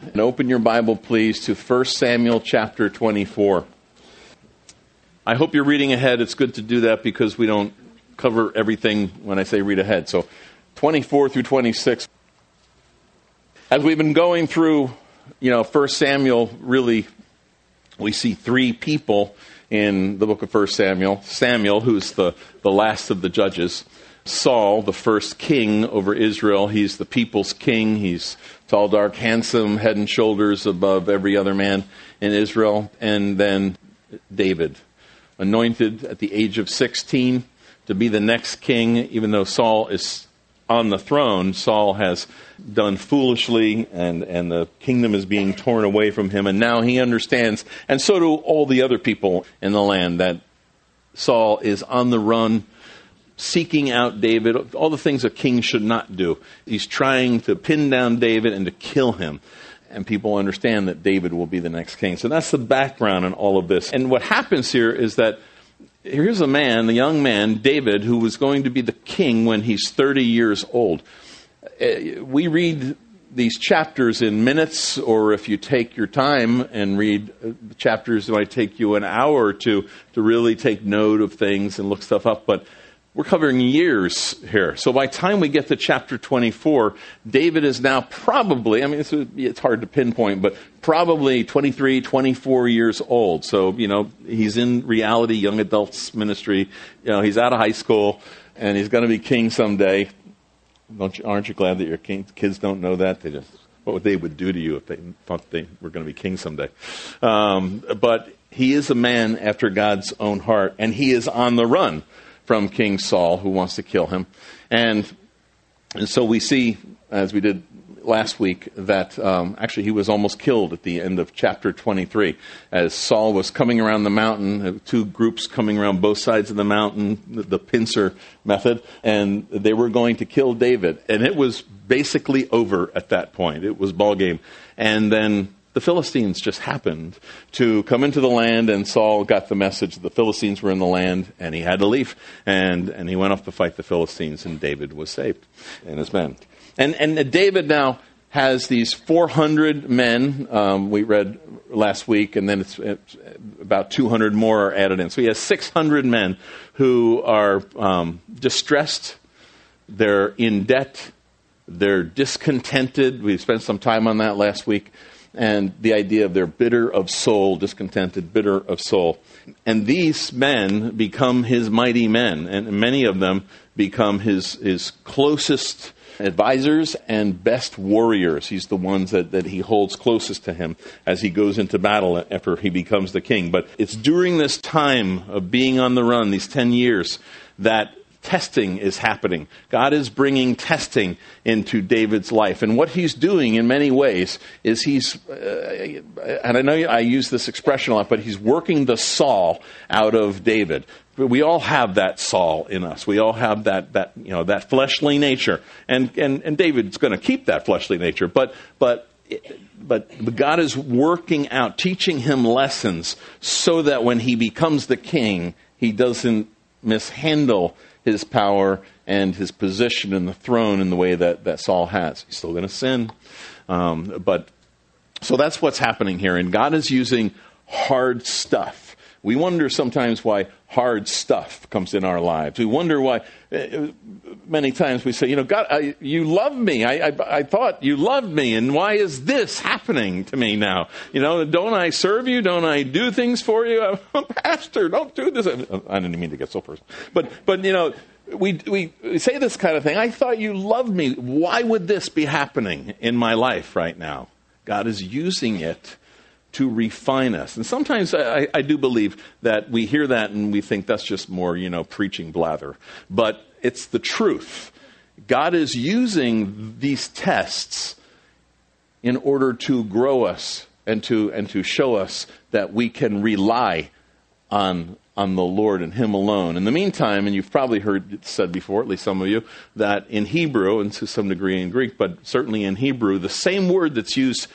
And open your Bible, please, to 1 Samuel chapter 24. I hope you're reading ahead. It's good to do that because we don't cover everything when I say read ahead. So 24 through 26. As we've been going through, 1 Samuel, really, we see three people in the book of 1 Samuel. Samuel, who's the last of the judges. Saul, the first king over Israel. He's the people's king. He's tall, dark, handsome, head and shoulders above every other man in Israel. And then David, anointed at the age of 16 to be the next king. Even though Saul is on the throne, Saul has done foolishly, and the kingdom is being torn away from him. And now he understands, and so do all the other people in the land, that Saul is on the run, seeking out David, all the things a king should not do. He's trying to pin down David and to kill him. And people understand that David will be the next king. So that's the background in all of this. And what happens here is that here's a man, a young man, David, who was going to be the king when he's 30 years old. We read these chapters in minutes, or if you take your time and read the chapters, it might take you an hour or two to really take note of things and look stuff up. But we're covering years here. So by the time we get to chapter 24, David is now probably, it's hard to pinpoint, but probably 23, 24 years old. So, he's in reality, young adults ministry. He's out of high school, and he's going to be king someday. Aren't you glad that your kids don't know that? What they would do to you if they thought they were going to be king someday. But he is a man after God's own heart, and he is on the run from King Saul, who wants to kill him. And so we see, as we did last week, that actually he was almost killed at the end of chapter 23. As Saul was coming around the mountain, two groups coming around both sides of the mountain, the pincer method, and they were going to kill David. And it was basically over at that point. It was ball game. And then the Philistines just happened to come into the land, and Saul got the message that the Philistines were in the land, and he had to leave. And he went off to fight the Philistines, and David was saved and his men. And David now has these 400 men, we read last week, and then it's about 200 more are added in. So he has 600 men who are distressed, they're in debt, they're discontented. We spent some time on that last week. And the idea of they're bitter of soul, discontented, bitter of soul. And these men become his mighty men, and many of them become his closest advisors and best warriors. He's the ones that he holds closest to him as he goes into battle after he becomes the king. But it's during this time of being on the run, these 10 years, that testing is happening. God is bringing testing into David's life. And what he's doing in many ways is and I know I use this expression a lot, but he's working the Saul out of David. We all have that Saul in us. We all have that fleshly nature. And David's going to keep that fleshly nature. But God is working out, teaching him lessons so that when he becomes the king, he doesn't mishandle his power and his position in the throne in the way that Saul has. He's still going to sin. But so that's what's happening here. And God is using hard stuff. We wonder sometimes why hard stuff comes in our lives. We wonder why, many times we say, God, you love me. I thought you loved me, and why is this happening to me now? Don't I serve you? Don't I do things for you? I'm a pastor. Don't do this. I didn't mean to get so personal. But we say this kind of thing. I thought you loved me. Why would this be happening in my life right now? God is using it to refine us. And sometimes I do believe that we hear that and we think that's just more, preaching blather. But it's the truth. God is using these tests in order to grow us and to show us that we can rely on the Lord and Him alone. In the meantime, and you've probably heard it said before, at least some of you, that in Hebrew, and to some degree in Greek, but certainly in Hebrew, the same word that's used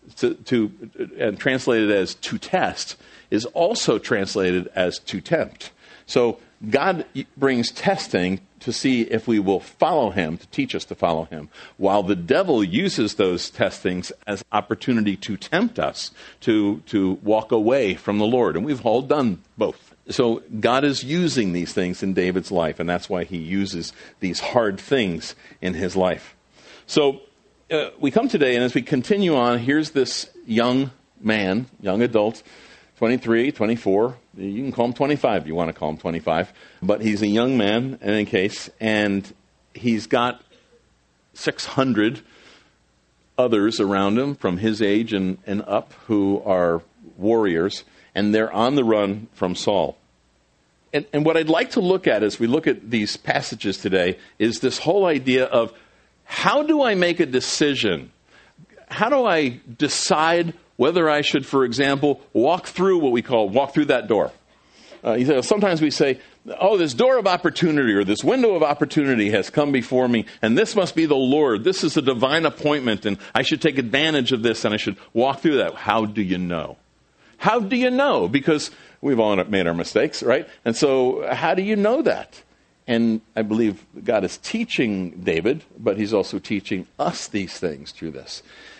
and translated as to test is also translated as to tempt. So God brings testing to see if we will follow him, to teach us to follow him, while the devil uses those testings as opportunity to tempt us to walk away from the Lord. And we've all done both. So God is using these things in David's life, and that's why he uses these hard things in his life. So we come today, and as we continue on, here's this young man, young adult, 23, 24, you can call him 25 if you want to call him 25, but he's a young man in any case, and he's got 600 others around him from his age and up who are warriors, and they're on the run from Saul. And what I'd like to look at as we look at these passages today is this whole idea of how do I make a decision? How do I decide whether I should, for example, walk through what we call walk through that door? Sometimes we say, oh, this door of opportunity or this window of opportunity has come before me, and this must be the Lord. This is a divine appointment, and I should take advantage of this, and I should walk through that. How do you know? How do you know? Because we've all made our mistakes, right? And so how do you know that? And I believe God is teaching David, but he's also teaching us these things through this.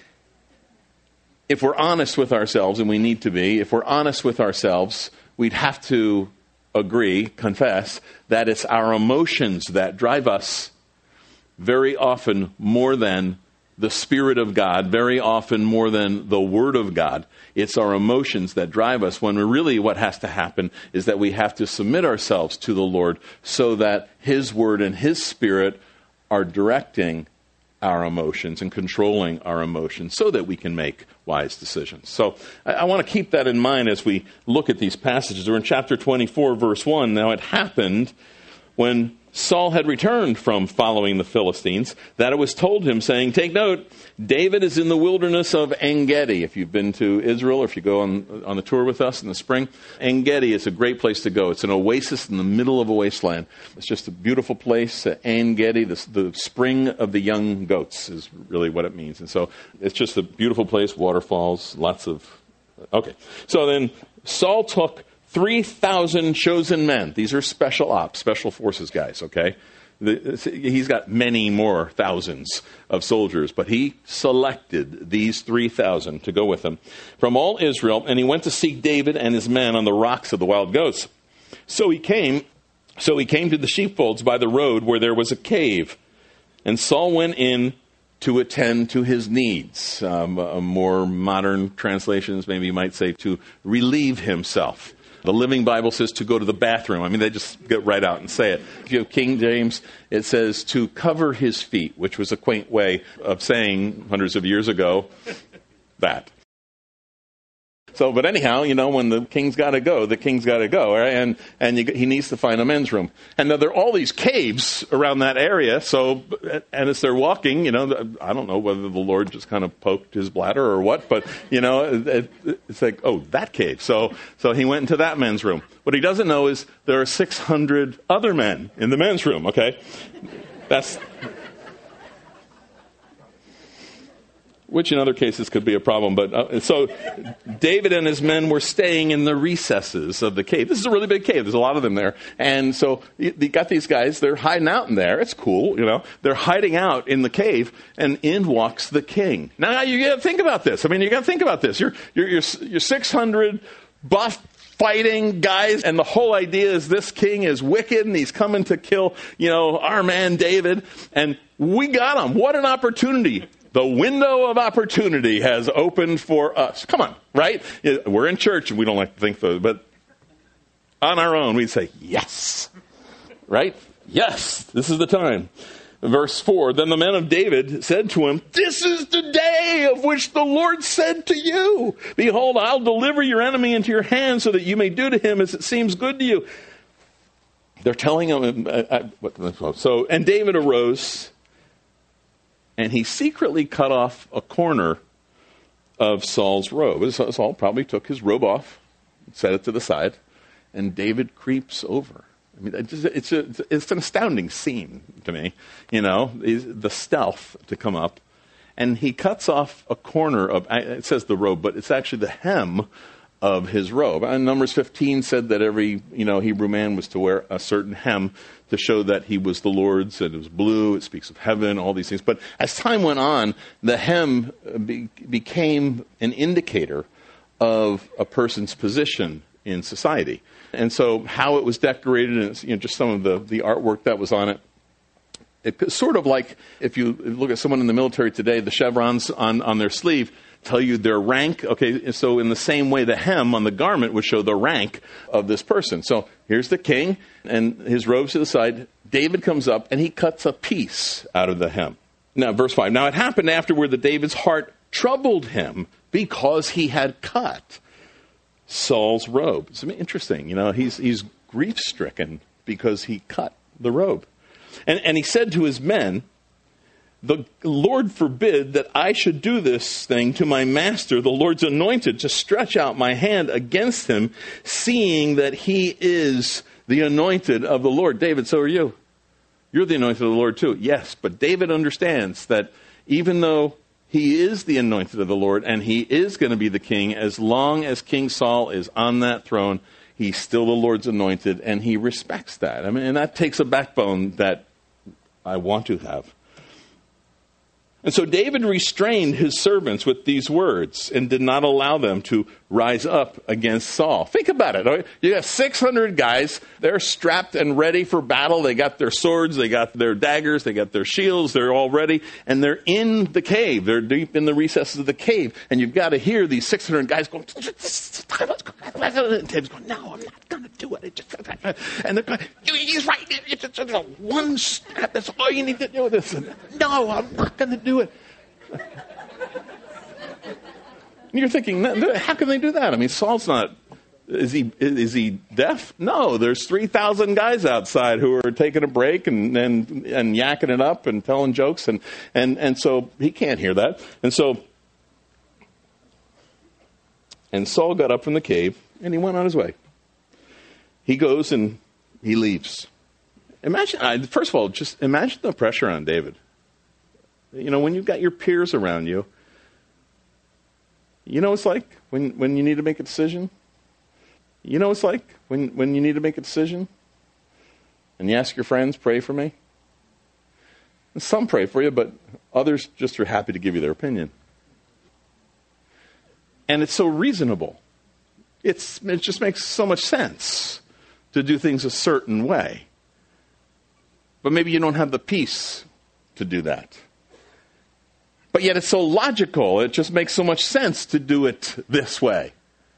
If we're honest with ourselves, and we need to be, if we're honest with ourselves, we'd have to agree, confess, that it's our emotions that drive us very often more than the Spirit of God, very often more than the Word of God. It's our emotions that drive us, when really what has to happen is that we have to submit ourselves to the Lord so that His Word and His Spirit are directing our emotions and controlling our emotions so that we can make wise decisions. So I want to keep that in mind as we look at these passages. We're in chapter 24, verse 1. Now it happened when Saul had returned from following the Philistines, that it was told him, saying, take note, David is in the wilderness of En-Gedi. If you've been to Israel, or if you go on the tour with us in the spring, En-Gedi is a great place to go. It's an oasis in the middle of a wasteland. It's just a beautiful place. En-Gedi, the spring of the young goats is really what it means. And so it's just a beautiful place, waterfalls, lots of... Okay, so then Saul took 3,000 chosen men. These are special ops, special forces guys, okay? He's got many more thousands of soldiers, but he selected these 3,000 to go with him from all Israel, and he went to seek David and his men on the rocks of the wild goats. So he came to the sheepfolds by the road where there was a cave, and Saul went in to attend to his needs. More modern translations maybe you might say to relieve himself. The Living Bible says to go to the bathroom. I mean, they just get right out and say it. If you have King James, it says to cover his feet, which was a quaint way of saying hundreds of years ago that. So, but anyhow, when the king's got to go, the king's got to go, right? And he needs to find a men's room. And now there are all these caves around that area. So, and as they're walking, I don't know whether the Lord just kind of poked his bladder or what, but it's like, oh, that cave. So he went into that men's room. What he doesn't know is there are 600 other men in the men's room. Okay, which in other cases could be a problem. But so David and his men were staying in the recesses of the cave. This is a really big cave. There's a lot of them there. And so you got these guys, they're hiding out in there. It's cool, They're hiding out in the cave, and in walks the king. Now you got to think about this. I mean, you got to think about this. You're 600 buff fighting guys, and the whole idea is this king is wicked, and he's coming to kill, our man David. And we got him. What an opportunity. The window of opportunity has opened for us. Come on, right? We're in church, and we don't like to think so, but on our own, we'd say, yes, right? Yes, this is the time. Verse 4, then the men of David said to him, this is the day of which the Lord said to you, behold, I'll deliver your enemy into your hand so that you may do to him as it seems good to you. They're telling him, and David arose, and he secretly cut off a corner of Saul's robe. Saul probably took his robe off, set it to the side, and David creeps over. I mean, it's an astounding scene to me, the stealth to come up. And he cuts off a corner of, it says the robe, but it's actually the hem of his robe. And Numbers 15 said that every Hebrew man was to wear a certain hem to show that he was the Lord's, and it was blue, it speaks of heaven, all these things. But as time went on, the hem became an indicator of a person's position in society. And so how it was decorated, and just some of the artwork that was on it, it's sort of like if you look at someone in the military today, the chevrons on their sleeve tell you their rank. Okay, so in the same way, the hem on the garment would show the rank of this person. So here's the king, and his robes to the side. David comes up, and he cuts a piece out of the hem. Now, verse 5. Now it happened afterward that David's heart troubled him because he had cut Saul's robe. It's interesting. He's grief-stricken because he cut the robe. And he said to his men, "The Lord forbid that I should do this thing to my master, the Lord's anointed, to stretch out my hand against him, seeing that he is the anointed of the Lord." David, so are you. You're the anointed of the Lord too. Yes, but David understands that even though he is the anointed of the Lord and he is going to be the king, as long as King Saul is on that throne, he's still the Lord's anointed, and he respects that. And that takes a backbone that I want to have. And so David restrained his servants with these words and did not allow them to rise up against Saul. Think about it. You have 600 guys. They're strapped and ready for battle. They got their swords. They got their daggers. They got their shields. They're all ready. And they're in the cave. They're deep in the recesses of the cave. And you've got to hear these 600 guys going, and David's going, "No, I'm not going to do it." And they're going, "He's right. It's just one step. That's all you need to do with this." "No, I'm not going to do it." And you're thinking, how can they do that? Saul's not, is he deaf? No, there's 3,000 guys outside who are taking a break and yakking it up and telling jokes, and so he can't hear that. And Saul got up from the cave and he went on his way. He goes and he leaves. First of all, just imagine the pressure on David. When you've got your peers around you, it's like when you need to make a decision? It's like when you need to make a decision and you ask your friends, "Pray for me." And some pray for you, but others just are happy to give you their opinion. And it's so reasonable. It just makes so much sense to do things a certain way. But maybe you don't have the peace to do that. But yet it's so logical. It just makes so much sense to do it this way.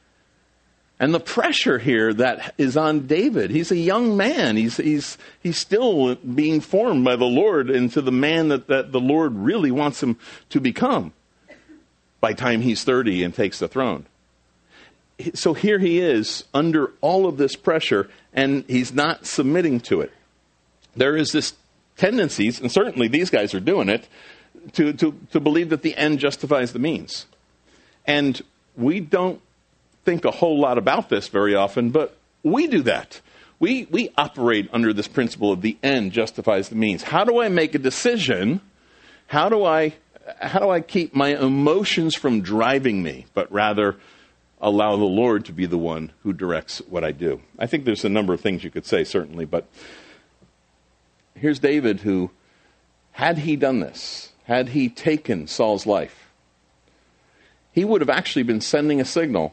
And the pressure here that is on David, he's a young man. He's still being formed by the Lord into the man that the Lord really wants him to become by the time he's 30 and takes the throne. So here he is under all of this pressure, and he's not submitting to it. There is this tendencies, and certainly these guys are doing it, to believe that the end justifies the means. And we don't think a whole lot about this very often, but we do that. We operate under this principle of the end justifies the means. How do I make a decision? How do I keep my emotions from driving me, but rather allow the Lord to be the one who directs what I do? I think there's a number of things you could say, certainly, but here's David who, had he done this, had he taken Saul's life, he would have actually been sending a signal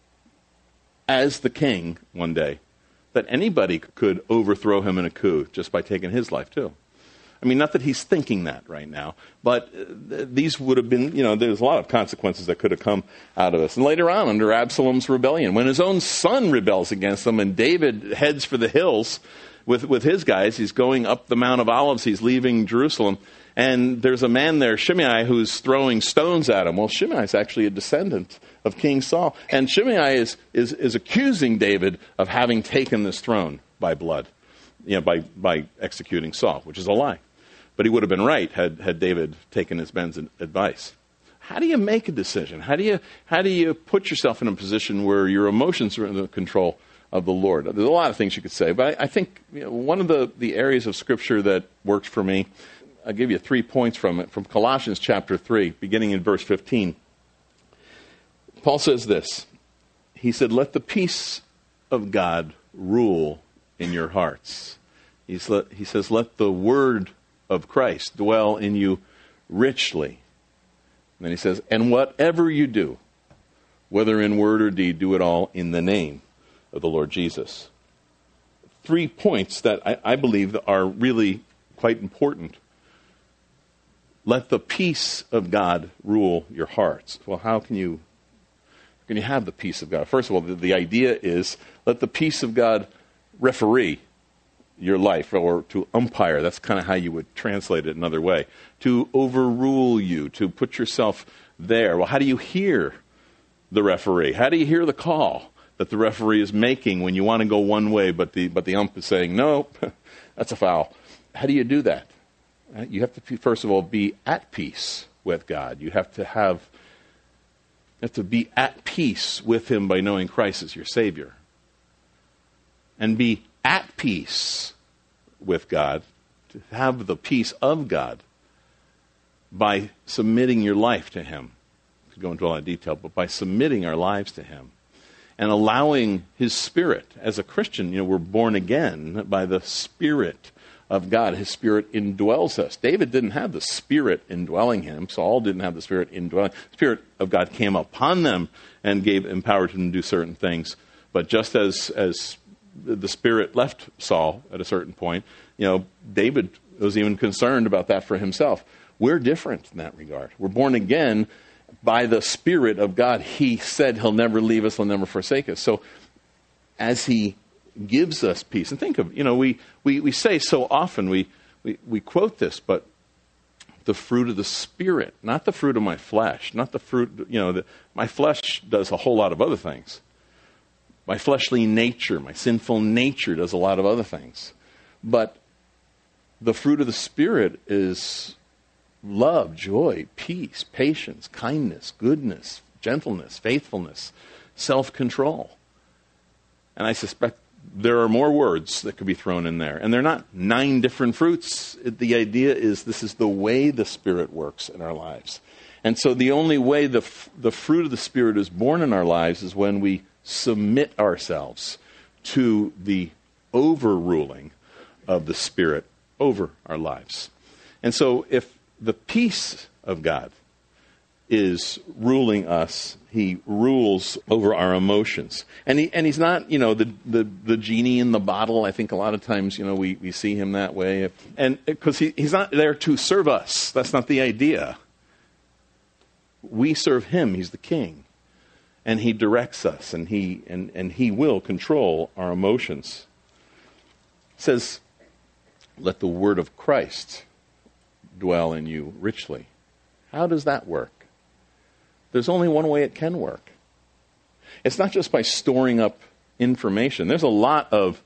as the king one day that anybody could overthrow him in a coup just by taking his life too. Not that he's thinking that right now, but these would have been, there's a lot of consequences that could have come out of this. And later on, under Absalom's rebellion, when his own son rebels against him and David heads for the hills with his guys, he's going up the Mount of Olives, he's leaving Jerusalem, and there's a man there, Shimei, who's throwing stones at him. Well, Shimei is actually a descendant of King Saul. And Shimei is accusing David of having taken this throne by blood, by executing Saul, which is a lie. But he would have been right had David taken his men's advice. How do you make a decision? How do you put yourself in a position where your emotions are in the control of the Lord? There's a lot of things you could say, but I think one of the areas of Scripture that works for me, I'll give you 3 points from it, from Colossians chapter 3, beginning in verse 15. Paul says this, he said, let the peace of God rule in your hearts. He says, let the word of Christ dwell in you richly. And then he says, and whatever you do, whether in word or deed, do it all in the name of the Lord Jesus. 3 points that I believe are really quite important. Let the peace of God rule your hearts. Well, how can you have the peace of God? First of all, the idea is let the peace of God referee your life, or to umpire. That's kind of how you would translate it another way. To overrule you, to put yourself there. Well, how do you hear the referee? How do you hear the call that the referee is making when you want to go one way, but the ump is saying, no, that's a foul? How do you do that? You have to, first of all, be at peace with God. You have to be at peace with him by knowing Christ as your Savior. And be at peace with God, to have the peace of God by submitting your life to him. To go into a lot of detail, but by submitting our lives to him and allowing his Spirit. As a Christian, we're born again by the Spirit of God. His Spirit indwells us. David didn't have the Spirit indwelling him. Saul didn't have the Spirit indwelling. The Spirit of God came upon them and empowered him to do certain things. But just as the Spirit left Saul at a certain point, David was even concerned about that for himself. We're different in that regard. We're born again by the Spirit of God. He said he'll never leave us, he'll never forsake us. So as he gives us peace, and think of, we say so often, we quote this, but the fruit of the Spirit, not the fruit of my flesh, not the fruit, my flesh does a whole lot of other things. My fleshly nature, my sinful nature does a lot of other things. But the fruit of the Spirit is love, joy, peace, patience, kindness, goodness, gentleness, faithfulness, self-control. And I suspect there are more words that could be thrown in there. And they're not 9 different fruits. The idea is this is the way the Spirit works in our lives. And so the only way the fruit of the Spirit is born in our lives is when we submit ourselves to the overruling of the Spirit over our lives. And so if the peace of God is ruling us, he rules over our emotions. And he's not, the genie in the bottle. I think a lot of times, we see him that way. And because he's not there to serve us. That's not the idea. We serve him. He's the king. And he directs us, and he will control our emotions. It says, let the word of Christ dwell in you richly. How does that work? There's only one way it can work. It's not just by storing up information. There's a lot of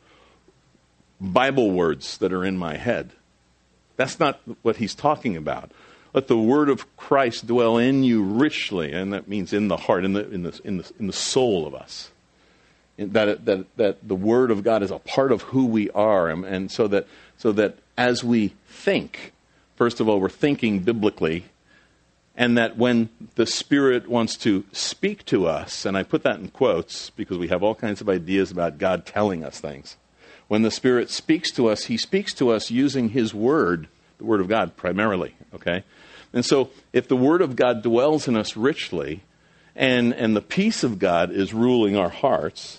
Bible words that are in my head. That's not what he's talking about. Let the word of Christ dwell in you richly, and that means in the heart, in the soul of us. That the word of God is a part of who we are, and so that as we think, first of all, we're thinking biblically, and that when the Spirit wants to speak to us, and I put that in quotes because we have all kinds of ideas about God telling us things. When the Spirit speaks to us, he speaks to us using his word, the word of God primarily, okay? And so if the word of God dwells in us richly, and the peace of God is ruling our hearts,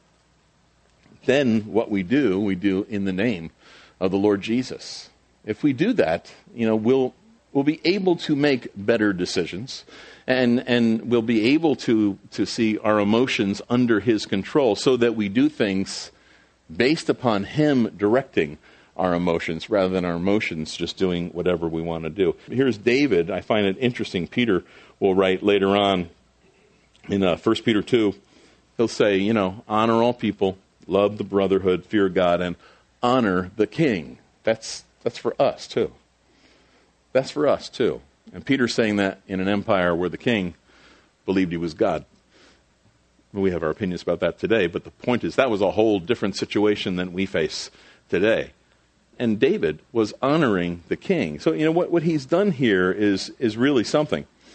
then what we do in the name of the Lord Jesus. If we do that, we'll be able to make better decisions, and we'll be able to see our emotions under his control so that we do things based upon him directing our emotions rather than our emotions just doing whatever we want to do. Here's David. I find it interesting. Peter will write later on in 1 Peter 2, he'll say, honor all people, love the brotherhood, fear God, and honor the king. That's for us too. That's for us too. And Peter's saying that in an empire where the king believed he was God. We have our opinions about that today, but the point is that was a whole different situation than we face today. And David was honoring the king. So, what he's done here is really something.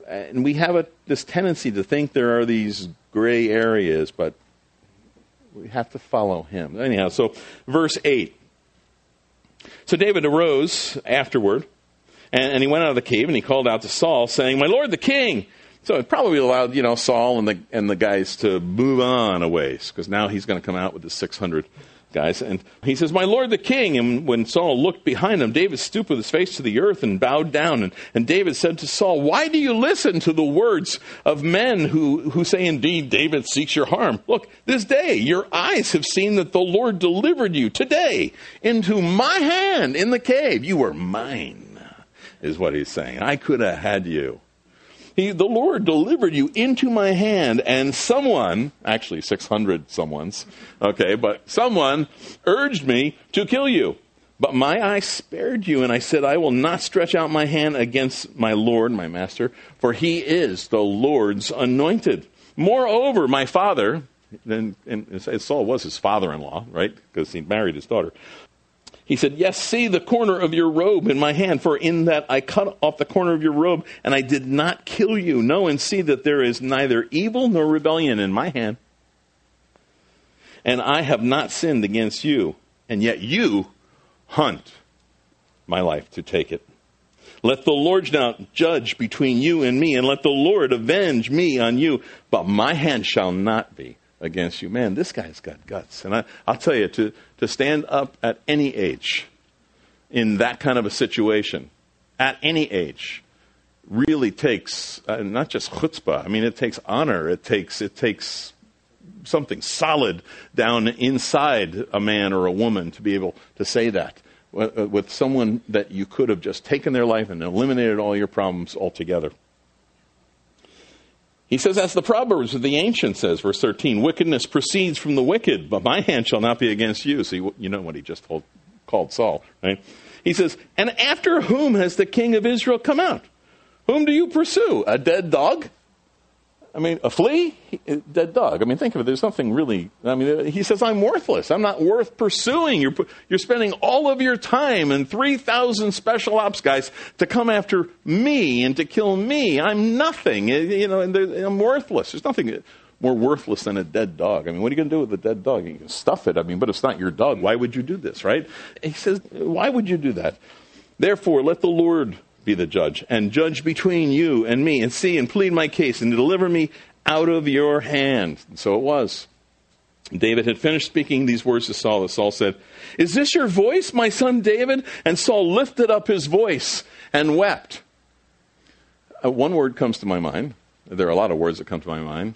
And we have this tendency to think there are these gray areas, but we have to follow him. Anyhow, so verse 8. So David arose afterward, and he went out of the cave, and he called out to Saul, saying, "My lord the king." So it probably allowed, Saul and the guys to move on a ways, because now he's going to come out with the 600 guys. And he says, "My lord the king." And when Saul looked behind him, David stooped with his face to the earth and bowed down. And David said to Saul, "Why do you listen to the words of men who say, indeed, David seeks your harm? Look, this day your eyes have seen that the Lord delivered you today into my hand in the cave. You were mine," is what he's saying. I could have had you. The Lord delivered you into my hand, and someone, actually 600 someones, but someone urged me to kill you. But my eye spared you, and I said, I will not stretch out my hand against my Lord, my master, for he is the Lord's anointed. Moreover, my father, and Saul was his father-in-law, right, because he married his daughter. He said, "Yes, see the corner of your robe in my hand, for in that I cut off the corner of your robe, and I did not kill you. Know and see that there is neither evil nor rebellion in my hand. And I have not sinned against you, and yet you hunt my life to take it. Let the Lord now judge between you and me, and let the Lord avenge me on you, but my hand shall not be against you." Man, this guy's got guts. And I'll tell you, to stand up at any age in that kind of a situation, at any age, really takes not just chutzpah. I mean, it takes honor. It takes something solid down inside a man or a woman to be able to say that with someone that you could have just taken their life and eliminated all your problems altogether. He says, as the Proverbs of the ancient says, verse 13, "Wickedness proceeds from the wicked, but my hand shall not be against you." So you know what he just called Saul, right? He says, "And after whom has the king of Israel come out? Whom do you pursue? A dead dog? I mean, a flea? Dead dog. I mean, think of it. There's something really, he says, I'm worthless. I'm not worth pursuing. You're spending all of your time and 3,000 special ops guys to come after me and to kill me. I'm nothing. I'm worthless. There's nothing more worthless than a dead dog. I mean, what are you going to do with a dead dog? You can stuff it. But it's not your dog. Why would you do this, right? He says, why would you do that? Therefore, let the Lord be the judge, and judge between you and me, and see and plead my case, and deliver me out of your hand." And so it was. David had finished speaking these words to Saul, as Saul said, "Is this your voice, my son David?" And Saul lifted up his voice and wept. One word comes to my mind. There are a lot of words that come to my mind.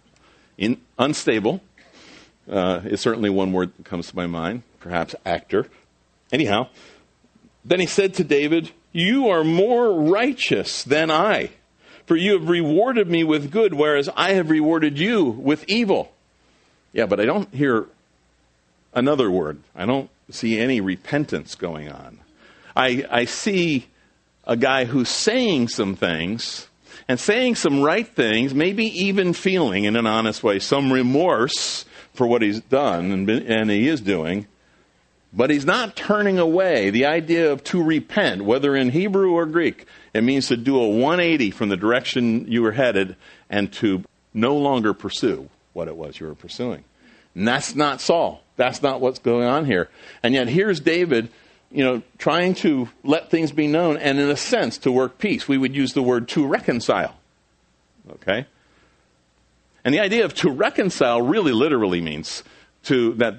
Unstable is certainly one word that comes to my mind. Perhaps actor. Anyhow, then he said to David, "You are more righteous than I, for you have rewarded me with good, whereas I have rewarded you with evil." Yeah, but I don't hear another word. I don't see any repentance going on. I see a guy who's saying some things, and saying some right things, maybe even feeling in an honest way some remorse for what he's done and he is doing, but he's not turning away. The idea of to repent, whether in Hebrew or Greek, it means to do a 180 from the direction you were headed and to no longer pursue what it was you were pursuing. And that's not Saul. That's not what's going on here. And yet here's David, trying to let things be known and in a sense to work peace. We would use the word to reconcile. Okay? And the idea of to reconcile really literally means that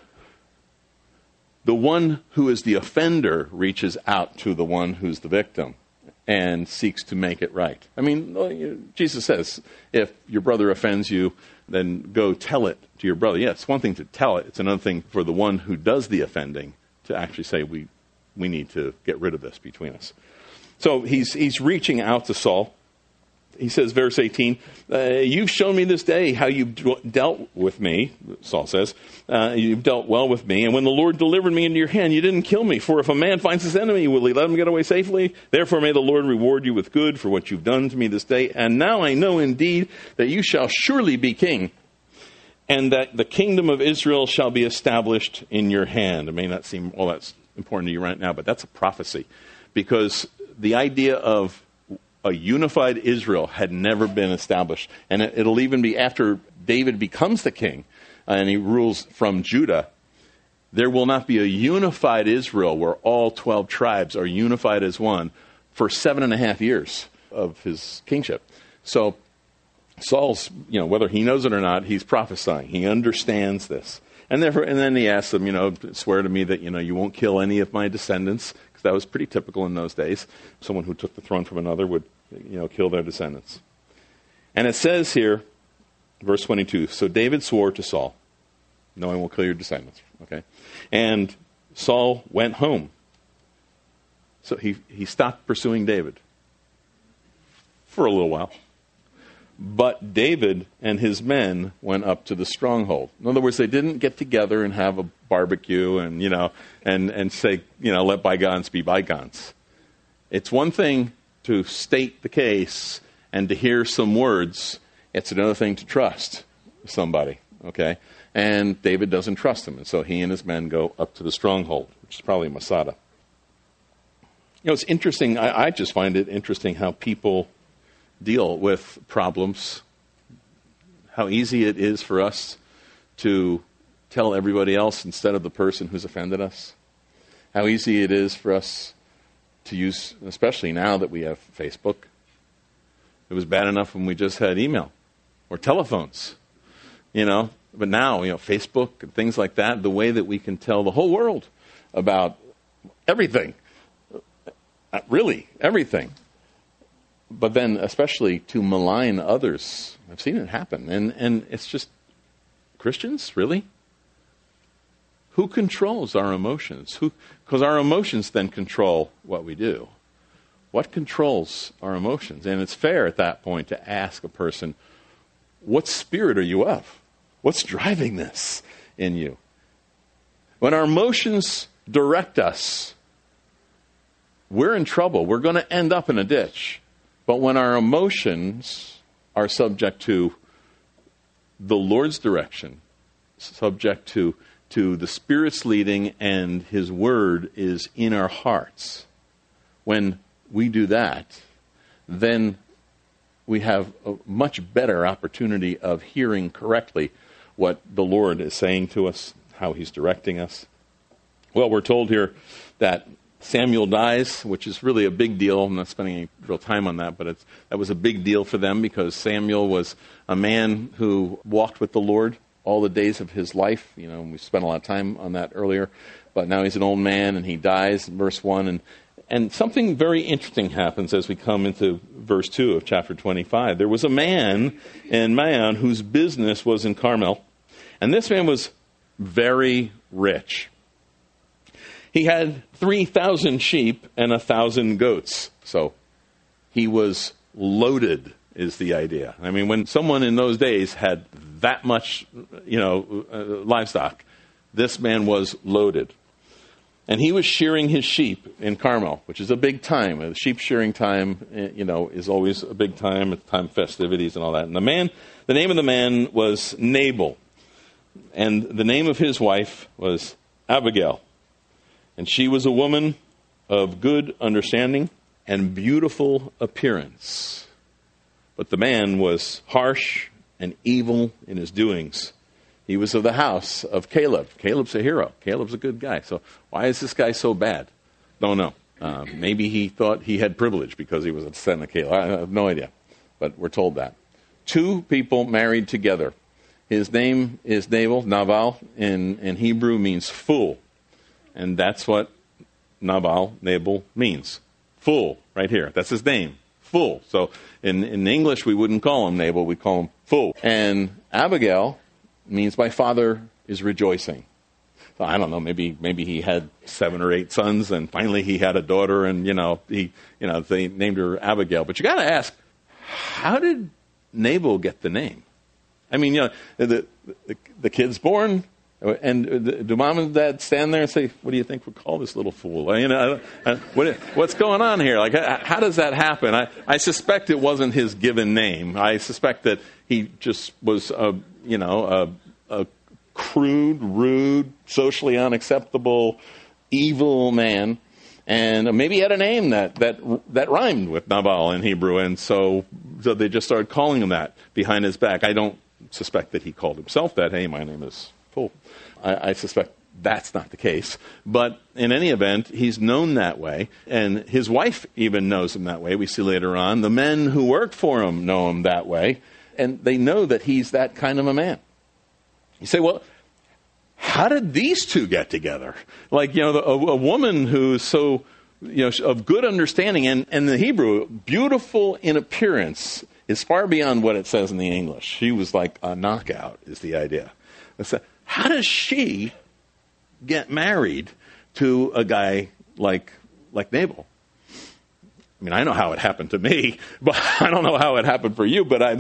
the one who is the offender reaches out to the one who's the victim and seeks to make it right. I mean, Jesus says, if your brother offends you, then go tell it to your brother. Yeah, it's one thing to tell it. It's another thing for the one who does the offending to actually say, we need to get rid of this between us. So he's reaching out to Saul. He says, verse 18, "You've shown me this day how you've dealt with me," Saul says. "You've dealt well with me. And when the Lord delivered me into your hand, you didn't kill me. For if a man finds his enemy, will he let him get away safely? Therefore may the Lord reward you with good for what you've done to me this day. And now I know indeed that you shall surely be king, and that the kingdom of Israel shall be established in your hand." It may not seem all that's important to you right now, but that's a prophecy. Because the idea of a unified Israel had never been established. And it'll even be after David becomes the king and he rules from Judah, there will not be a unified Israel where all 12 tribes are unified as one for 7.5 years of his kingship. So Saul's, whether he knows it or not, he's prophesying. He understands this. And then he asks them, swear to me that, you won't kill any of my descendants, because that was pretty typical in those days. Someone who took the throne from another would, kill their descendants. And it says here, verse 22, so David swore to Saul, no, I won't kill your descendants. Okay? And Saul went home. So he stopped pursuing David for a little while. But David and his men went up to the stronghold. In other words, they didn't get together and have a barbecue and, and say, let bygones be bygones. It's one thing to state the case and to hear some words. It's another thing to trust somebody, okay? And David doesn't trust him. And so he and his men go up to the stronghold, which is probably Masada. It's interesting. I just find it interesting how people deal with problems, how easy it is for us to tell everybody else instead of the person who's offended us, how easy it is for us to use, especially now that we have Facebook. It was bad enough when we just had email or telephones, but now, Facebook and things like that, the way that we can tell the whole world about everything, really everything. But then, especially to malign others. I've seen it happen. And it's just, Christians, really? Who controls our emotions? Because our emotions then control what we do. What controls our emotions? And it's fair at that point to ask a person, what spirit are you of? What's driving this in you? When our emotions direct us, we're in trouble. We're going to end up in a ditch. But when our emotions are subject to the Lord's direction, subject to the Spirit's leading, and His Word is in our hearts, when we do that, then we have a much better opportunity of hearing correctly what the Lord is saying to us, how He's directing us. Well, we're told here that Samuel dies, which is really a big deal. I'm not spending any real time on that, but that was a big deal for them because Samuel was a man who walked with the Lord all the days of his life. We spent a lot of time on that earlier, but now he's an old man and he dies in verse 1. And something very interesting happens as we come into verse 2 of chapter 25. There was a man in Maon whose business was in Carmel, and this man was very rich. He had 3,000 sheep and 1,000 goats. So he was loaded, is the idea. I mean, when someone in those days had that much, livestock, this man was loaded. And he was shearing his sheep in Carmel, which is a big time. Sheep shearing time, is always a big time. It's time of festivities and all that. And the name of the man was Nabal. And the name of his wife was Abigail. And she was a woman of good understanding and beautiful appearance. But the man was harsh and evil in his doings. He was of the house of Caleb. Caleb's a hero. Caleb's a good guy. So why is this guy so bad? Don't know. Maybe he thought he had privilege because he was a descendant of Caleb. I have no idea. But we're told that. 2 people married together. His name is Nabal, in Hebrew means fool. And that's what Nabal means. Fool, right here. That's his name. Fool. So in English, we wouldn't call him Nabal, we call him fool. And Abigail means my father is rejoicing. So I don't know, maybe he had 7 or 8 sons, and finally he had a daughter, and they named her Abigail. But you got to ask, how did Nabal get the name? I mean, the kid's born. And do mom and dad stand there and say, what do you think we'll call this little fool? What's going on here? Like, how does that happen? I suspect it wasn't his given name. I suspect that he just was, a crude, rude, socially unacceptable, evil man. And maybe he had a name that rhymed with Nabal in Hebrew, and so they just started calling him that behind his back. I don't suspect that he called himself that. Hey, my name is Fool. I suspect that's not the case. But in any event, he's known that way, and his wife even knows him that way. We see later on. The men who work for him know him that way, and they know that he's that kind of a man. You say, well, how did these two get together? Like, a woman who's so, of good understanding, and the Hebrew, beautiful in appearance, is far beyond what it says in the English. She was like a knockout, is the idea. How does she get married to a guy like Nabal? I mean, I know how it happened to me, but I don't know how it happened for you. But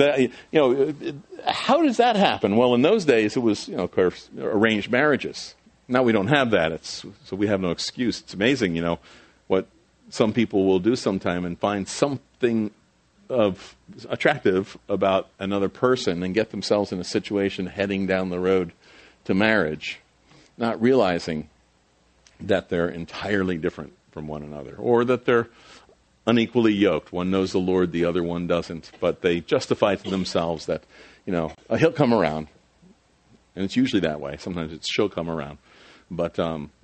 how does that happen? Well, in those days, it was, of course, arranged marriages. Now we don't have that, so we have no excuse. It's amazing, what some people will do sometime and find something of attractive about another person and get themselves in a situation heading down the road to marriage, not realizing that they're entirely different from one another, or that they're unequally yoked. One knows the Lord, the other one doesn't. But they justify to themselves that, he'll come around. And it's usually that way. Sometimes it's she'll come around. But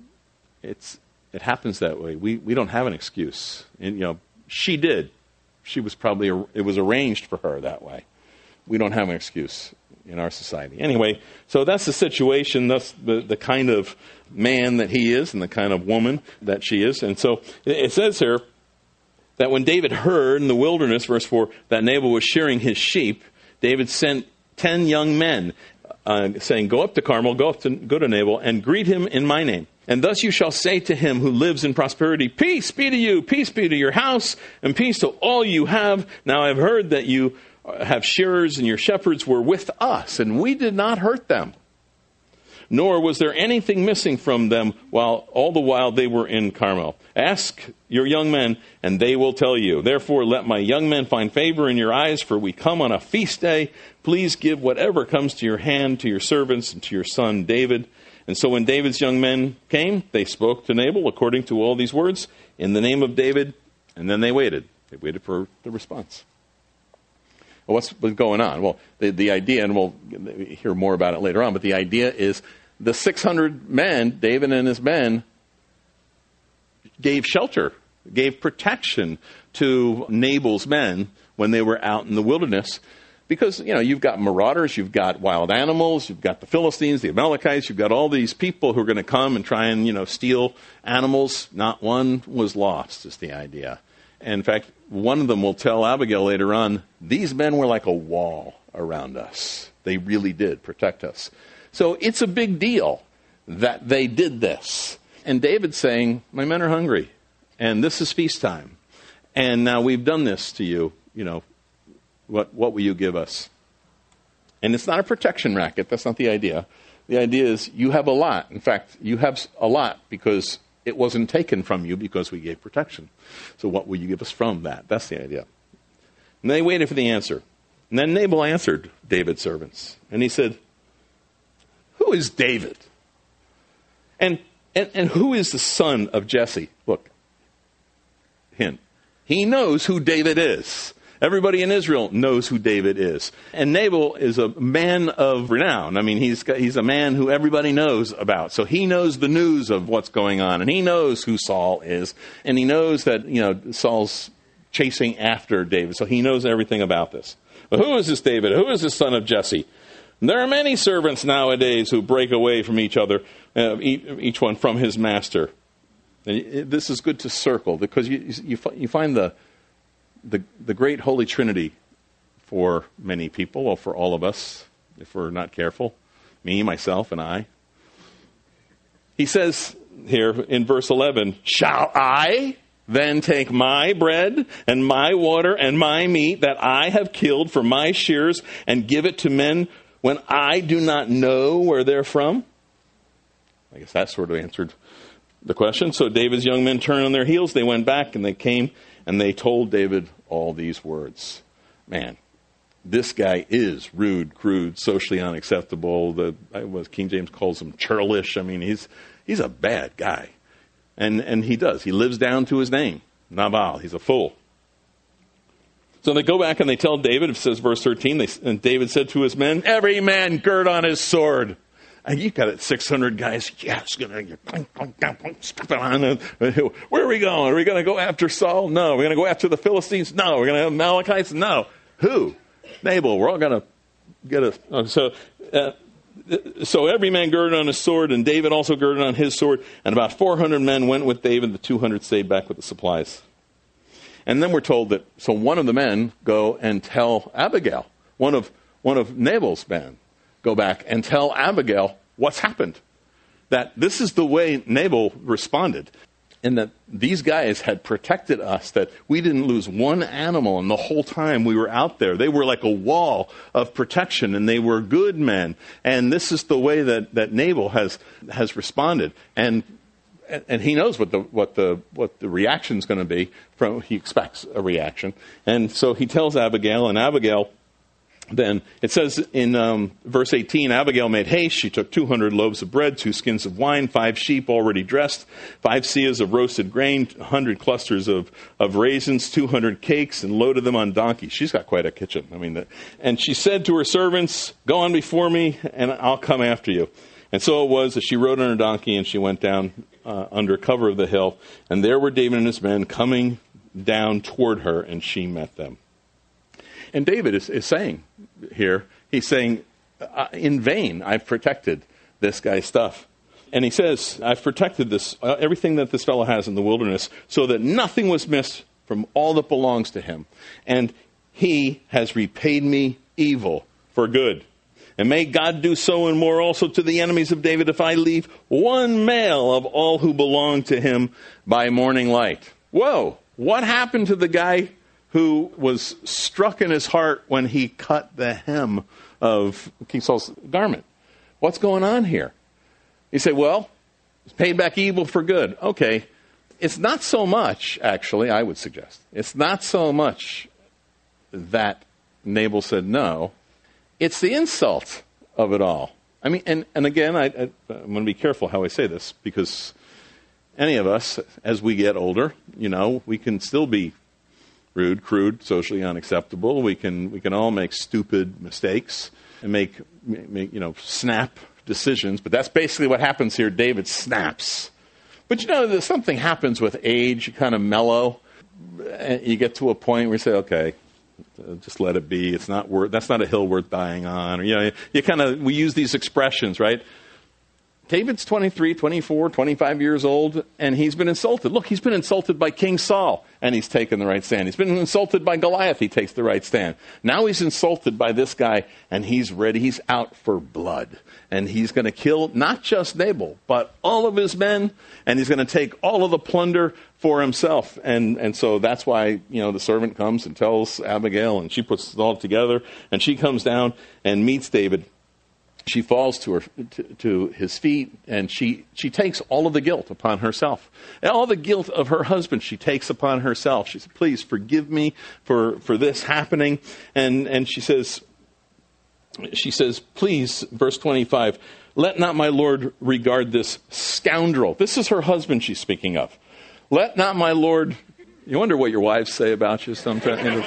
it happens that way. We don't have an excuse. And, she did. She was probably, it was arranged for her that way. We don't have an excuse in our society. Anyway, so that's the situation. That's the kind of man that he is and the kind of woman that she is. And so it says here, that when David heard in the wilderness, verse 4, that Nabal was shearing his sheep, David sent 10 young men, saying, go up to Carmel, go to Nabal, and greet him in my name. And thus you shall say to him who lives in prosperity, peace be to you, peace be to your house, and peace to all you have. Now I have heard that you have shearers, and your shepherds were with us, and we did not hurt them. Nor was there anything missing from them all the while they were in Carmel. Ask your young men, and they will tell you. Therefore, let my young men find favor in your eyes, for we come on a feast day. Please give whatever comes to your hand to your servants and to your son David. And so when David's young men came, they spoke to Nabal according to all these words in the name of David, and then they waited. They waited for the response. Well, what's going on? Well, the idea, and we'll hear more about it later on, but the idea is the 600 men, David and his men, gave shelter, gave protection to Nabal's men when they were out in the wilderness. Because, you've got marauders, you've got wild animals, you've got the Philistines, the Amalekites, you've got all these people who are going to come and try and, steal animals. Not one was lost, is the idea. And in fact, one of them will tell Abigail later on, these men were like a wall around us. They really did protect us. So it's a big deal that they did this. And David's saying, my men are hungry, and this is feast time. And now we've done this to you, what will you give us? And it's not a protection racket. That's not the idea. The idea is you have a lot. In fact, you have a lot because it wasn't taken from you because we gave protection. So what will you give us from that? That's the idea. And they waited for the answer. And then Nabal answered David's servants. And he said, who is David? And who is the son of Jesse? Look, hint. He knows who David is. Everybody in Israel knows who David is. And Nabal is a man of renown. I mean, he's a man who everybody knows about. So he knows the news of what's going on. And he knows who Saul is. And he knows that, Saul's chasing after David. So he knows everything about this. But who is this David? Who is this son of Jesse? And there are many servants nowadays who break away from each other, each one from his master. And this is good to circle because you find the great Holy Trinity for many people, well, for all of us, if we're not careful, me, myself, and I. He says here in verse 11, shall I then take my bread and my water and my meat that I have killed for my shears and give it to men when I do not know where they're from? I guess that sort of answered the question. So David's young men turned on their heels. They went back and they came and they told David all these words. Man, this guy is rude, crude, socially unacceptable. King James calls him churlish. I mean, he's a bad guy. And he does. He lives down to his name, Nabal. He's a fool. So they go back and they tell David, it says verse 13, and David said to his men, every man gird on his sword. And you got it, 600 guys. Yes, where are we going? Are we going to go after Saul? No. We're going to go after the Philistines? No. We're going to have Amalekites? No. Who? Nabal. We're all going to get a... So every man girded on his sword, and David also girded on his sword. And about 400 men went with David. The 200 stayed back with the supplies. And then we're told that, so one of the men go and tell Abigail, one of Nabal's men, go back and tell Abigail what's happened. That this is the way Nabal responded. And that these guys had protected us, that we didn't lose one animal, and the whole time we were out there. They were like a wall of protection, and they were good men. And this is the way that Nabal has responded. And he knows what the reaction's going to be. He expects a reaction. And so he tells Abigail, and Abigail, then, it says in verse 18, Abigail made haste. She took 200 loaves of bread, 2 skins of wine, 5 sheep already dressed, 5 seahs of roasted grain, 100 clusters of raisins, 200 cakes, and loaded them on donkeys. She's got quite a kitchen. And she said to her servants, go on before me, and I'll come after you. And so it was that she rode on her donkey, and she went down under cover of the hill. And there were David and his men coming down toward her, and she met them. And David is saying here, he's saying, in vain I've protected this guy's stuff. And he says, I've protected this, everything that this fellow has in the wilderness, so that nothing was missed from all that belongs to him. And he has repaid me evil for good. And may God do so and more also to the enemies of David if I leave one male of all who belong to him by morning light. Whoa, what happened to the guy who was struck in his heart when he cut the hem of King Saul's garment? What's going on here? You say, well, he's paid back evil for good. Okay, it's not so much, actually, I would suggest. It's not so much that Nabal said no. It's the insult of it all. I mean, and again, I'm going to be careful how I say this, because any of us, as we get older, we can still be rude, crude, socially unacceptable. We can all make stupid mistakes and make snap decisions. But that's basically what happens here. David snaps. But something happens with age. You kind of mellow. And you get to a point where you say, okay, just let it be. That's not a hill worth dying on. Or, we use these expressions, right? David's 23, 24, 25 years old, and he's been insulted. Look, he's been insulted by King Saul, and he's taken the right stand. He's been insulted by Goliath, he takes the right stand. Now he's insulted by this guy, and he's ready. He's out for blood. And he's going to kill not just Nabal, but all of his men, and he's going to take all of the plunder for himself. And so that's why, the servant comes and tells Abigail, and she puts it all together, and she comes down and meets David. She falls to his feet, and she takes all of the guilt upon herself. And all the guilt of her husband she takes upon herself. She says, please forgive me for this happening. And she says, please, verse 25, let not my Lord regard this scoundrel. This is her husband she's speaking of. Let not my Lord, you wonder what your wives say about you sometimes.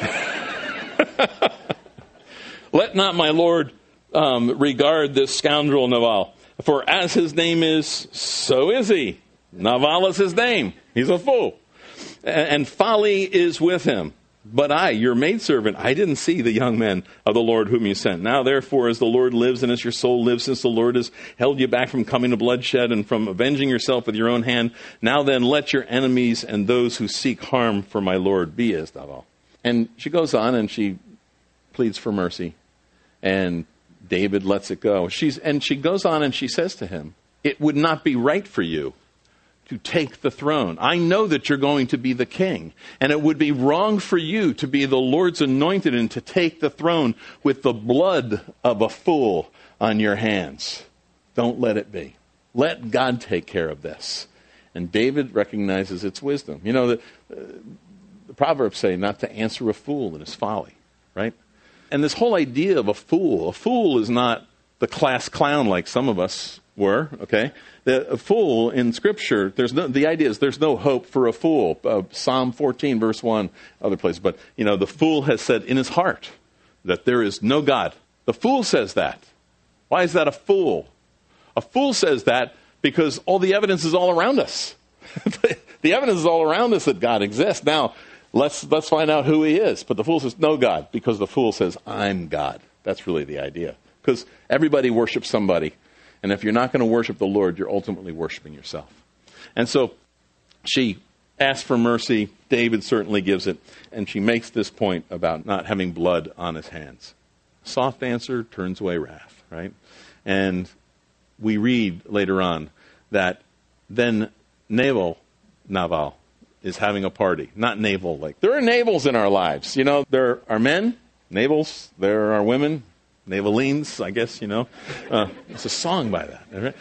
Let not my Lord regard this scoundrel Nabal. For as his name is, so is he. Nabal is his name. He's a fool. And folly is with him. But I, your maidservant, I didn't see the young men of the Lord whom you sent. Now therefore, as the Lord lives and as your soul lives, since the Lord has held you back from coming to bloodshed and from avenging yourself with your own hand, now then let your enemies and those who seek harm for my Lord be as Nabal. And she goes on and she pleads for mercy. And David lets it go. She goes on and she says to him, it would not be right for you to take the throne. I know that you're going to be the king, and it would be wrong for you to be the Lord's anointed and to take the throne with the blood of a fool on your hands. Don't let it be. Let God take care of this. And David recognizes its wisdom. The Proverbs say not to answer a fool in his folly, right? And this whole idea of a fool is not the class clown like some of us, were, okay? A fool in Scripture, the idea is there's no hope for a fool. Psalm 14, verse 1, other place. But, the fool has said in his heart that there is no God. The fool says that. Why is that a fool? A fool says that because all the evidence is all around us. The evidence is all around us that God exists. Now, let's find out who he is. But the fool says, no God, because the fool says, I'm God. That's really the idea. Because everybody worships somebody. And if you're not going to worship the Lord, you're ultimately worshiping yourself. And so she asks for mercy. David certainly gives it. And she makes this point about not having blood on his hands. Soft answer turns away wrath, right? And we read later on that then Nabal is having a party. Not navel, like there are navels in our lives. There are men, navels. There are women, navelines, I guess, It's a song by that. Right?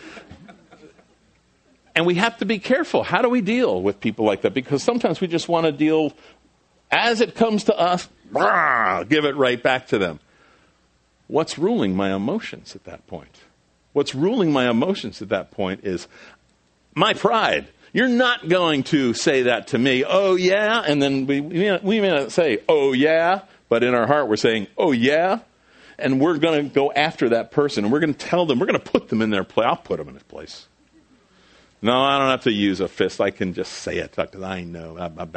And we have to be careful. How do we deal with people like that? Because sometimes we just want to deal as it comes to us, give it right back to them. What's ruling my emotions at that point? What's ruling my emotions at that point is my pride. You're not going to say that to me, oh yeah, and then we may not say, oh yeah, but in our heart we're saying, oh yeah, and we're going to go after that person, and we're going to tell them, we're going to put them in their place. I'll put them in his place. No, I don't have to use a fist. I can just say it, because I know,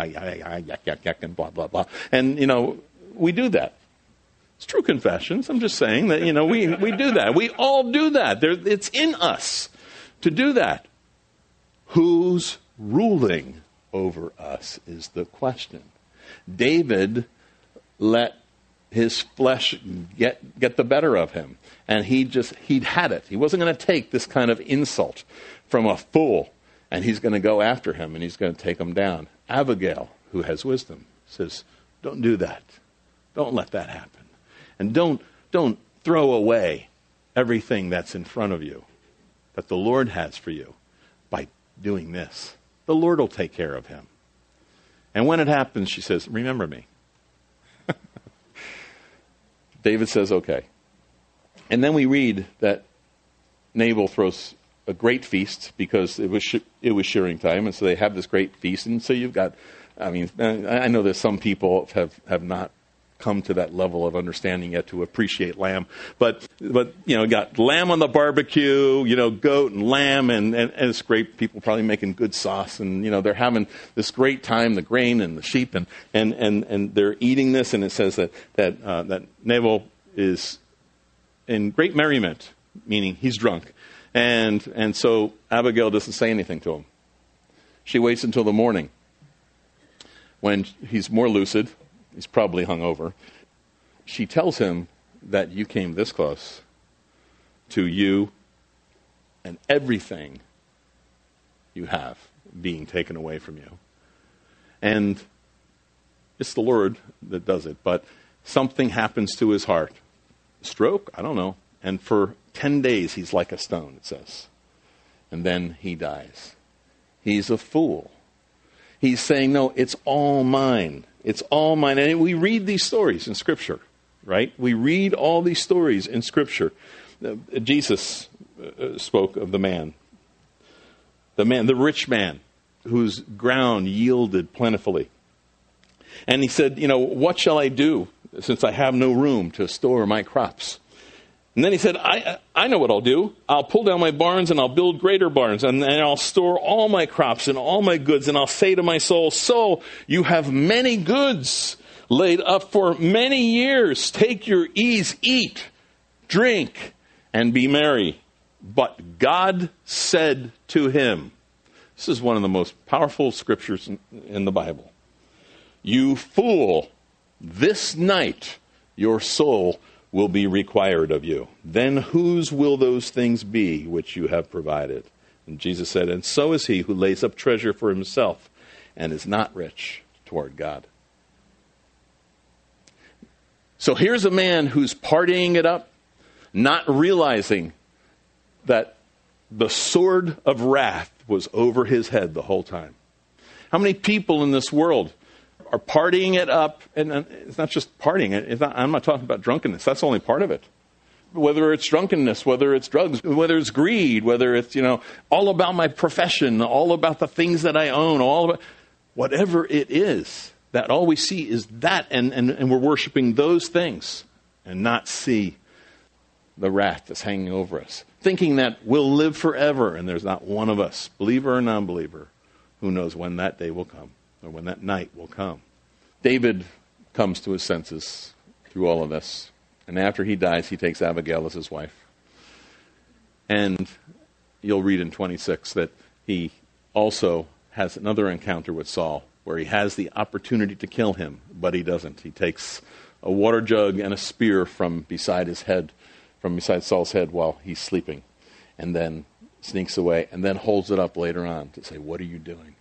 and blah, blah, blah. And, we do that. It's true confessions. I'm just saying that, we do that. We all do that. It's in us to do that. Who's ruling over us is the question. David let his flesh get the better of him. And he'd had it. He wasn't going to take this kind of insult from a fool. And he's going to go after him and he's going to take him down. Abigail, who has wisdom, says, don't do that. Don't let that happen. And don't throw away everything that's in front of you that the Lord has for you by doing this. The Lord will take care of him. And when it happens, she says, remember me. David says, okay. And then we read that Nabal throws a great feast because it was shearing time, and so they have this great feast. And so you've got, I know that some people have not come to that level of understanding yet to appreciate lamb, but got lamb on the barbecue, goat and lamb, and it's great. People probably making good sauce, and they're having this great time, the grain and the sheep, and they're eating this, and it says that Nabal is in great merriment, meaning he's drunk, and so Abigail doesn't say anything to him. She waits until the morning when he's more lucid. He's probably hungover. She tells him that you came this close to you and everything you have being taken away from you. And it's the Lord that does it, but something happens to his heart. Stroke? I don't know. And for 10 days he's like a stone, it says. And then he dies. He's a fool. He's saying, no, it's all mine. It's all mine. And we read these stories in Scripture, right? We read all these stories in Scripture. Jesus spoke of the rich man, whose ground yielded plentifully. And he said, what shall I do since I have no room to store my crops? And then he said, I know what I'll do. I'll pull down my barns and I'll build greater barns, and I'll store all my crops and all my goods, and I'll say to my soul, so you have many goods laid up for many years. Take your ease, eat, drink, and be merry. But God said to him, this is one of the most powerful scriptures in the Bible, you fool, this night your soul will be required of you. Then whose will those things be which you have provided? And Jesus said, and so is he who lays up treasure for himself and is not rich toward God. So here's a man who's partying it up, not realizing that the sword of wrath was over his head the whole time. How many people in this world are partying it up? And it's not just partying. I'm not talking about drunkenness. That's only part of it. whether it's drunkenness, whether it's drugs, whether it's greed, whether it's, all about my profession, all about the things that I own, all about whatever it is, that all we see is that, and we're worshiping those things and not see the wrath that's hanging over us, thinking that we'll live forever, and there's not one of us, believer or non-believer, who knows when that day will come or when that night will come. David comes to his senses through all of this, and after he dies, he takes Abigail as his wife. And you'll read in 26 that he also has another encounter with Saul, where he has the opportunity to kill him, but he doesn't. He takes a water jug and a spear from beside Saul's head while he's sleeping, and then sneaks away, and then holds it up later on to say, what are you doing?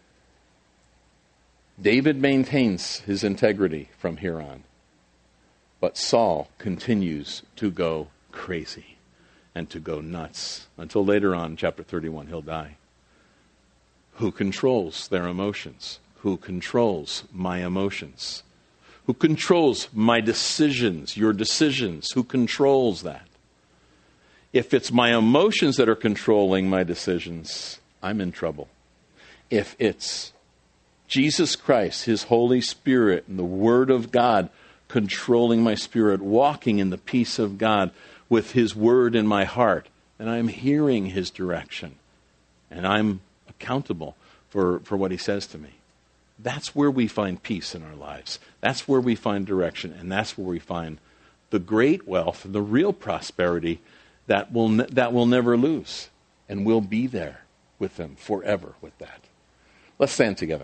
David maintains his integrity from here on, but Saul continues to go crazy and to go nuts until later on, chapter 31, he'll die. Who controls their emotions? Who controls my emotions? Who controls my decisions, your decisions? Who controls that? If it's my emotions that are controlling my decisions, I'm in trouble. If it's Jesus Christ, His Holy Spirit, and the Word of God controlling my spirit, walking in the peace of God with His Word in my heart, and I'm hearing His direction, and I'm accountable for what He says to me. That's where we find peace in our lives. That's where we find direction, and that's where we find the great wealth and the real prosperity that will never lose, and we'll be there with Him forever with that. Let's stand together.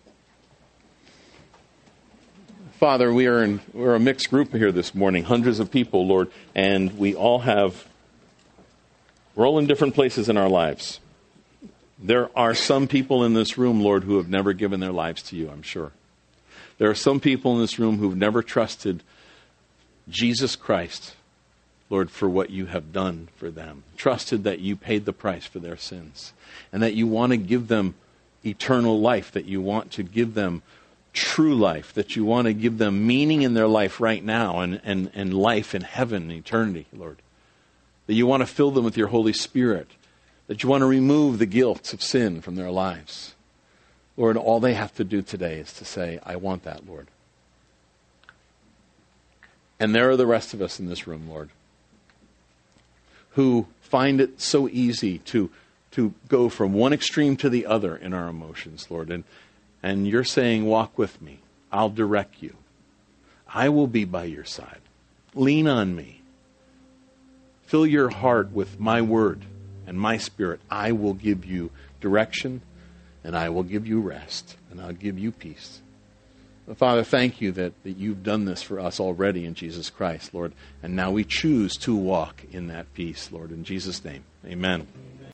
Father, we're a mixed group here this morning, hundreds of people, Lord, and we're all in different places in our lives. There are some people in this room, Lord, who have never given their lives to you, I'm sure. There are some people in this room who've never trusted Jesus Christ, Lord, for what you have done for them. Trusted that you paid the price for their sins, and that you want to give them eternal life, that you want to give them true life, that you want to give them meaning in their life right now and life in heaven and eternity, Lord. That you want to fill them with your Holy Spirit, that you want to remove the guilt of sin from their lives. Lord, all they have to do today is to say, I want that, Lord. And there are the rest of us in this room, Lord, who find it so easy to go from one extreme to the other in our emotions, Lord. And you're saying, walk with me. I'll direct you. I will be by your side. Lean on me. Fill your heart with my word and my spirit. I will give you direction, and I will give you rest, and I'll give you peace. Father, thank you that you've done this for us already in Jesus Christ, Lord. And now we choose to walk in that peace, Lord. In Jesus' name, amen.